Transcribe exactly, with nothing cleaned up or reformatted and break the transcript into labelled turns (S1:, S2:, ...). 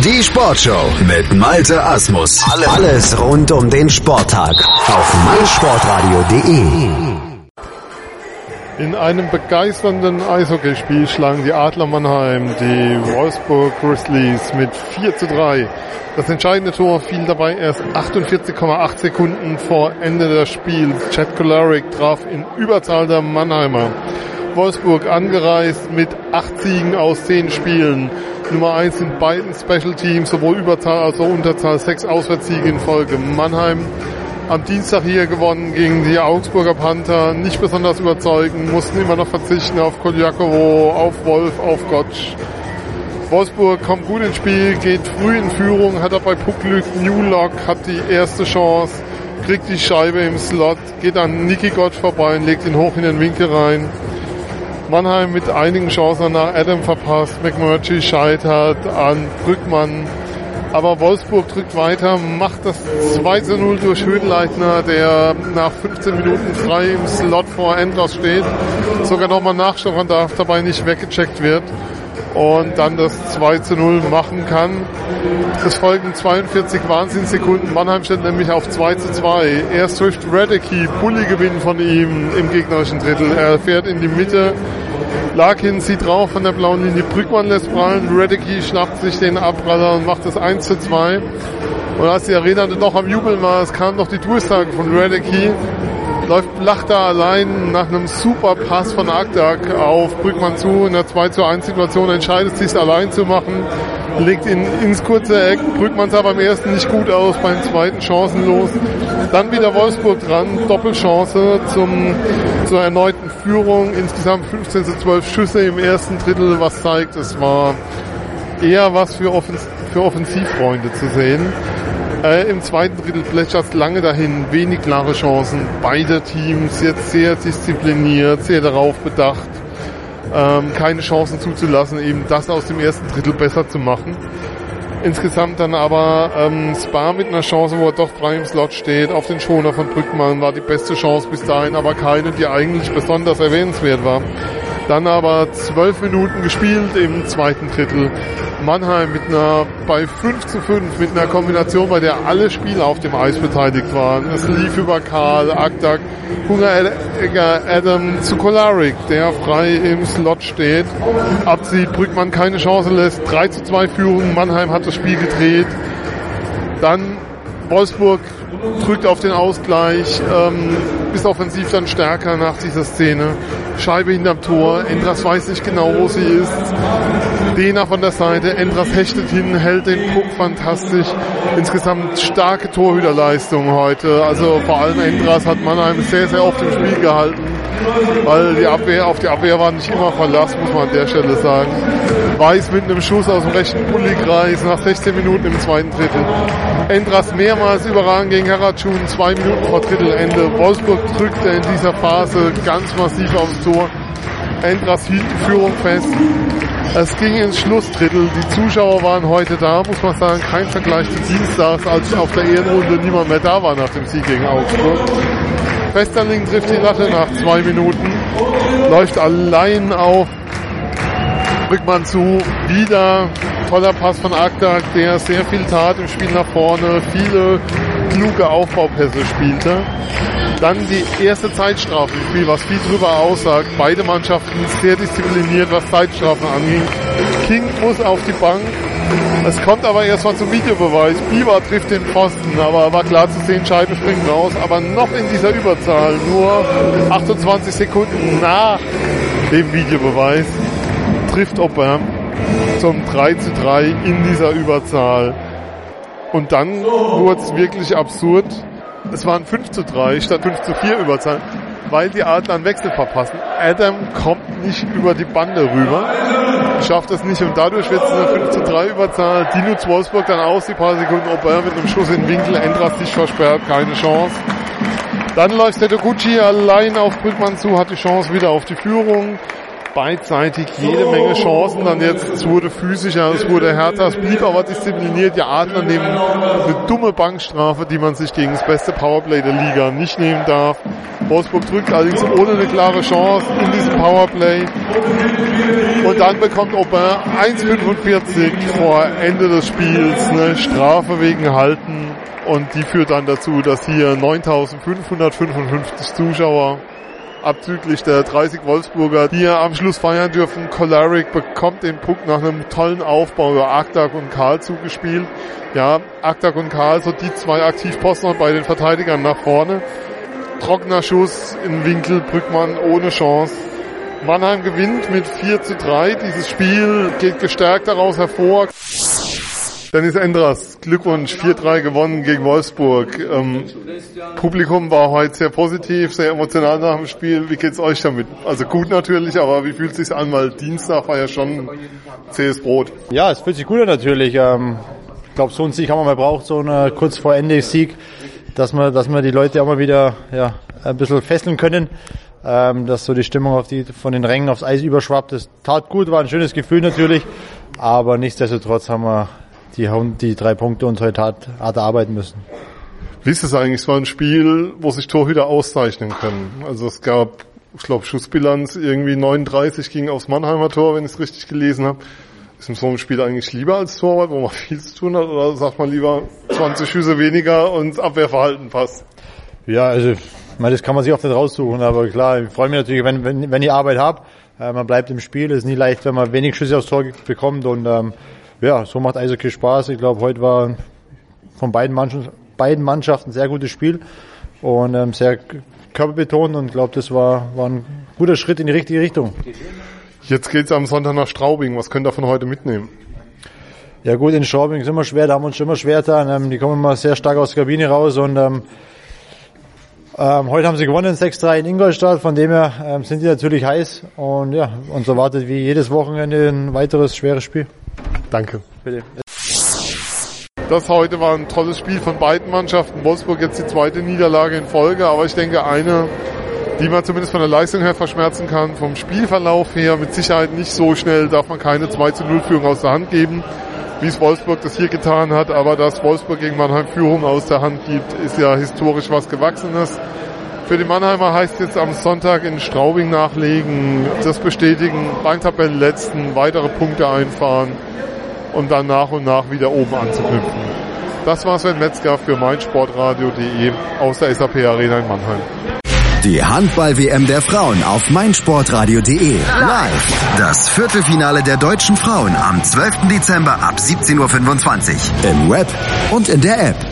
S1: Die Sportshow mit Malte Asmus. Alles rund um den Sporttag auf meinsportradio punkt de.
S2: In einem begeisternden Eishockeyspiel schlagen die Adler Mannheim die Wolfsburg Grizzlies mit vier zu drei. Das entscheidende Tor fiel dabei erst achtundvierzig Komma acht Sekunden vor Ende des Spiels. Chad Kolarik traf in Überzahl der Mannheimer. Wolfsburg angereist mit acht Siegen aus zehn Spielen. Nummer eins in beiden Special Teams, sowohl Überzahl als auch Unterzahl, sechs Auswärtssiege in Folge. Mannheim am Dienstag hier gewonnen gegen die Augsburger Panther, nicht besonders überzeugend, mussten immer noch verzichten auf Koljakovo, auf Wolf, auf Gottsch. Wolfsburg kommt gut ins Spiel, geht früh in Führung, hat dabei Puckglück, Newlock hat die erste Chance, kriegt die Scheibe im Slot, geht an Niki Gottsch vorbei und legt ihn hoch in den Winkel rein. Mannheim mit einigen Chancen nach Adam verpasst, McMurtry scheitert an Brückmann. Aber Wolfsburg drückt weiter, macht das zwei zu null durch Höhenleitner, der nach fünfzehn Minuten frei im Slot vor Endros steht. Sogar nochmal nachstochern darf, dabei nicht weggecheckt wird. Und dann das zwei zu null machen kann. Es folgen zweiundvierzig Wahnsinnssekunden. Mannheim steht nämlich auf zwei zu zwei. Erst trifft Radecki, Bulli-Gewinn von ihm im gegnerischen Drittel. Er fährt in die Mitte. Larkin zieht drauf von der blauen Linie. Brückmann lässt prallen. Radecki schnappt sich den Abpraller und macht das eins zu zwei. Und als die Arena noch am Jubeln war, es kam noch die Durchsage von Radecki. Läuft Lachta allein nach einem super Pass von Akdak auf Brückmann zu. In der zwei zu eins Situation entscheidet sich, es allein zu machen. Legt ihn ins kurze Eck. Brückmann sah beim ersten nicht gut aus, beim zweiten chancenlos. Dann wieder Wolfsburg dran. Doppelchance zum, zur erneuten Führung. Insgesamt fünfzehn zu zwölf Schüsse im ersten Drittel, was zeigt, es war eher was für, Offens- für Offensivfreunde zu sehen. Äh, Im zweiten Drittel plätschert es lange dahin, wenig klare Chancen. Beide Teams jetzt sehr diszipliniert, sehr darauf bedacht, ähm, keine Chancen zuzulassen, eben das aus dem ersten Drittel besser zu machen. Insgesamt dann aber ähm, Spa mit einer Chance, wo er doch frei im Slot steht, auf den Schoner von Brückmann, war die beste Chance bis dahin, aber keine, die eigentlich besonders erwähnenswert war. Dann aber zwölf Minuten gespielt im zweiten Drittel. Mannheim mit einer, bei fünf zu fünf, mit einer Kombination, bei der alle Spieler auf dem Eis beteiligt waren. Es lief über Karl, Akdak, Hunger, Adam zu Kolarik, der frei im Slot steht. Abzieht, Brückmann keine Chance lässt, drei zu zwei Führung, Mannheim hat das Spiel gedreht. Dann Wolfsburg drückt auf den Ausgleich, ähm, ist offensiv dann stärker nach dieser Szene. Scheibe hinterm Tor, Endras weiß nicht genau, wo sie ist. Dehner von der Seite, Endras hechtet hin, hält den Puck fantastisch. Insgesamt starke Torhüterleistung heute. Also vor allem Endras hat Mannheim sehr, sehr oft im Spiel gehalten, weil die Abwehr, auf die Abwehr war nicht immer Verlass, muss man an der Stelle sagen. Weiß mit einem Schuss aus dem rechten Bulli-Kreis nach sechzehn Minuten im zweiten Drittel. Endras mehrmals überragend gegen Haratschun, zwei Minuten vor Drittelende. Wolfsburg drückte in dieser Phase ganz massiv aufs Tor. Endras hielt die Führung fest. Es ging ins Schlussdrittel. Die Zuschauer waren heute da, muss man sagen. Kein Vergleich zu Dienstags, als auf der Ehrenrunde niemand mehr da war nach dem Sieg gegen Augsburg. Westerling trifft die Latte nach zwei Minuten. Läuft allein auf Brückmann zu. Wieder toller Pass von Akdak, der sehr viel tat im Spiel nach vorne. Viele kluge Aufbaupässe spielte. Dann die erste Zeitstrafe im Spiel, was viel drüber aussagt. Beide Mannschaften sehr diszipliniert, was Zeitstrafen anging. King muss auf die Bank. Es kommt aber erstmal zum Videobeweis. Bieber trifft den Pfosten, aber war klar zu sehen, Scheibe springt raus. Aber noch in dieser Überzahl, nur achtundzwanzig Sekunden nach dem Videobeweis, trifft Aubin zum drei zu drei in dieser Überzahl. Und dann wurde es wirklich absurd. Es waren fünf zu drei statt fünf zu vier Überzahl, weil die Adler einen Wechsel verpassen. Adam kommt nicht über die Bande rüber, schafft es nicht und dadurch wird es eine fünf zu drei Überzahl. Die nutzt Wolfsburg dann aus, die paar Sekunden. Aubin mit einem Schuss in den Winkel, Endras sich versperrt, keine Chance. Dann läuft Setoguchi allein auf Brückmann zu, hat die Chance wieder auf die Führung. Beidseitig jede Menge Chancen, dann jetzt, es wurde physischer, es wurde härter, es blieb aber diszipliniert. Die Adler nehmen eine dumme Bankstrafe, die man sich gegen das beste Powerplay der Liga nicht nehmen darf. Wolfsburg drückt allerdings ohne eine klare Chance in diesem Powerplay. Und dann bekommt Aubin eins fünfundvierzig vor Ende des Spiels eine Strafe wegen Halten. Und die führt dann dazu, dass hier neuntausendfünfhundertfünfundfünfzig Zuschauer abzüglich der dreißig Wolfsburger, die hier am Schluss feiern dürfen. Kolarek bekommt den Puck nach einem tollen Aufbau über Aktak und Karl zugespielt. Ja, Aktak und Karl, so die zwei Aktivposten bei den Verteidigern nach vorne. Trockener Schuss in Winkel, Brückmann ohne Chance. Mannheim gewinnt mit vier zu drei. Dieses Spiel geht gestärkt daraus hervor. Dennis Endras, Glückwunsch, vier drei gewonnen gegen Wolfsburg. Ähm, Publikum war heute sehr positiv, sehr emotional nach dem Spiel. Wie geht's euch damit? Also gut natürlich, aber wie fühlt es sich an? Weil Dienstag war ja schon zähes Brot.
S3: Ja, es fühlt sich gut an natürlich. Ähm, ich glaube, so einen Sieg haben wir mal braucht, so einen kurz vor Ende Sieg, dass wir, dass wir die Leute auch mal wieder ja, ein bisschen fesseln können. Ähm, dass so die Stimmung auf die, von den Rängen aufs Eis überschwappt. Das tat gut, war ein schönes Gefühl natürlich, aber nichtsdestotrotz haben wir die, die drei Punkte uns heute hart, hart erarbeiten müssen.
S2: Wie ist es eigentlich? Es war ein Spiel, wo sich Torhüter auszeichnen können. Also es gab, ich glaube, Schussbilanz irgendwie neununddreißig ging aufs Mannheimer Tor, wenn ich es richtig gelesen habe. Ist in so einem Spiel eigentlich lieber als Torwart, wo man viel zu tun hat, oder sagt man lieber zwanzig Schüsse weniger und Abwehrverhalten passt?
S3: Ja, also das kann man sich oft nicht raussuchen, aber klar, ich freue mich natürlich, wenn, wenn, wenn ich Arbeit habe. Äh, man bleibt im Spiel, es ist nie leicht, wenn man wenig Schüsse aufs Tor bekommt und ähm, ja, so macht Eishockey Spaß. Ich glaube, heute war von beiden Mannschaften, beiden Mannschaften ein sehr gutes Spiel und ähm, sehr körperbetont und ich glaube, das war, war ein guter Schritt in die richtige Richtung.
S2: Jetzt geht's am Sonntag nach Straubing. Was könnt ihr von heute mitnehmen?
S3: Ja gut, in Straubing ist immer schwer, da haben wir uns schon immer schwer getan. Ähm, die kommen immer sehr stark aus der Kabine raus und ähm, ähm, heute haben sie gewonnen, sechs drei in Ingolstadt, von dem her ähm, sind die natürlich heiß und ja, uns erwartet wie jedes Wochenende ein weiteres schweres Spiel.
S2: Danke.
S3: Bitte.
S2: Das heute war ein tolles Spiel von beiden Mannschaften. Wolfsburg jetzt die zweite Niederlage in Folge, aber ich denke eine, die man zumindest von der Leistung her verschmerzen kann. Vom Spielverlauf her mit Sicherheit nicht so schnell, darf man keine zwei zu null Führung aus der Hand geben, wie es Wolfsburg das hier getan hat. Aber dass Wolfsburg gegen Mannheim Führung aus der Hand gibt, ist ja historisch was Gewachsenes. Für die Mannheimer heißt jetzt am Sonntag in Straubing nachlegen, das bestätigen, beim Tabellenletzten weitere Punkte einfahren, um dann nach und nach wieder oben anzuknüpfen. Das war Sven Metzger für meinsportradio punkt de aus der S A P Arena in Mannheim.
S1: Die Handball-W M der Frauen auf meinsportradio punkt de. Live. Das Viertelfinale der deutschen Frauen am zwölften Dezember ab siebzehn Uhr fünfundzwanzig. Im Web und in der App.